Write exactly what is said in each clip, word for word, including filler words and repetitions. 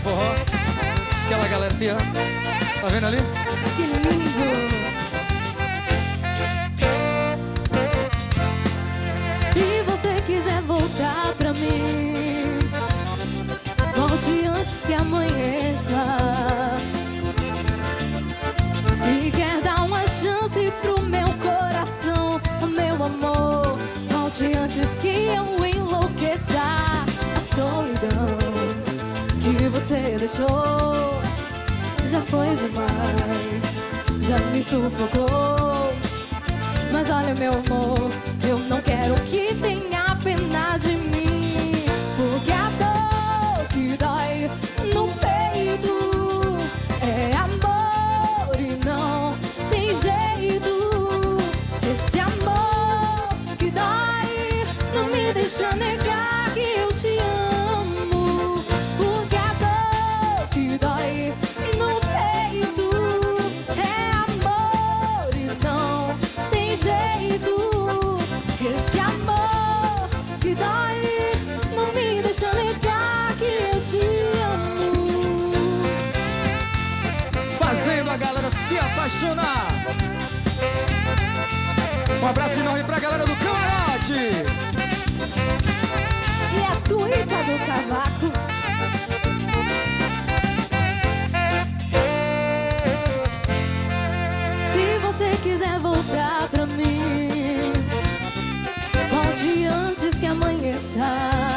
forró. Aquela galera ali, ó. Tá vendo ali? Que lindo! Se você quiser voltar pra mim, volte antes que amanheça. Se quer dar uma chance pro meu coração, o meu amor, volte antes que eu enlouqueça. A solidão que você deixou já foi demais, já me sufocou. Mas olha, meu amor, eu não quero que tenha pena de mim, porque a dor que dói no peito é amor e não tem jeito. Esse amor que dói não me deixa negar que eu te amo, porque a dor que dói no peito é amor e não tem jeito. Esse amor que dói não me deixa negar que eu te amo. Fazendo a galera se apaixonar. Um abraço enorme pra galera do camarote. E a tuica do cavaco. Se você quiser voltar pra mim, volte antes que amanheça.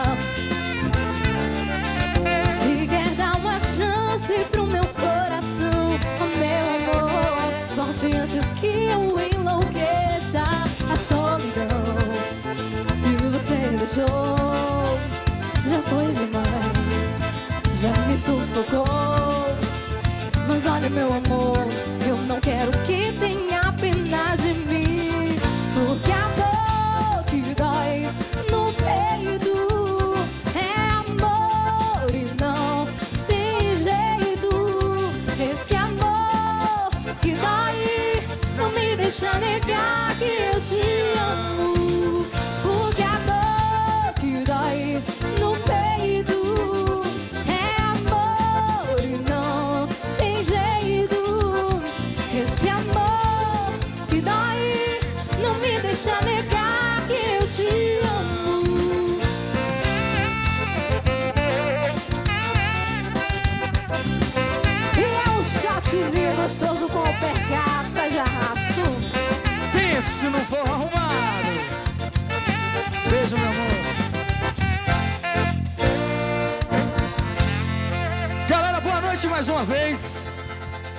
Se quer dar uma chance pro meu coração, oh, meu amor, volte antes que eu enlouqueça. A solidão que você deixou já foi demais, já me sufocou. Mas olha, meu amor, eu não quero que tenha pena de mim, porque a dor que dói no peito é amor e não tem jeito. Esse amor que dói não me deixa negar que eu te amo, porque a dor que dói no peito é amor e não tem jeito. Esse amor que dói não me deixa negar que eu te amo. E é um shotzinho gostoso com o percata de arrasto. Pense no forró arrumado. Beijo, meu amor. Galera, boa noite mais uma vez.